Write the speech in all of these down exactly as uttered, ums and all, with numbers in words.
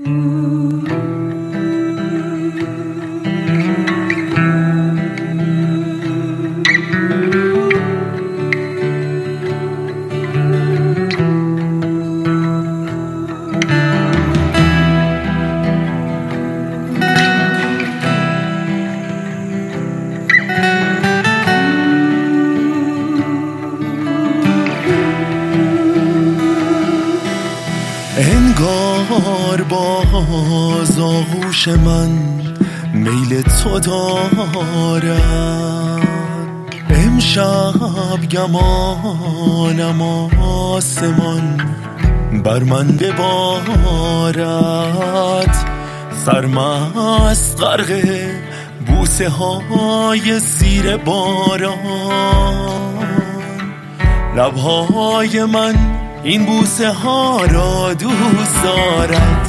انگار باز آغوش من میل تو دارد، امشب گمانم آسمان بر من ببارد. سرمست غرق بوسه های زیر باران، لبهای من این بوسه ها را دوست دارد.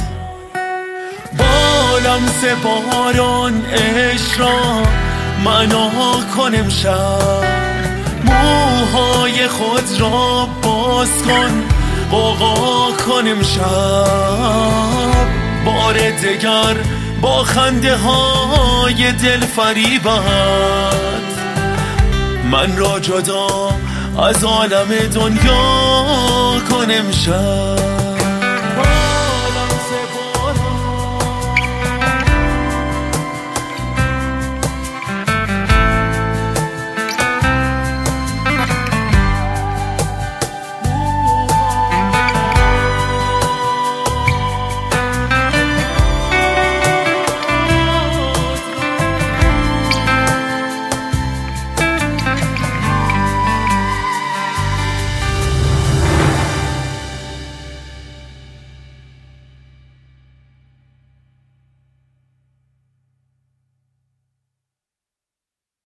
با لمس باران عشق را معنا کن امشب، موهای خود را باز کن غوغا کن امشب. بار دگر با خنده های دل فریبت من را جدا از عالم دنیا کن امشب.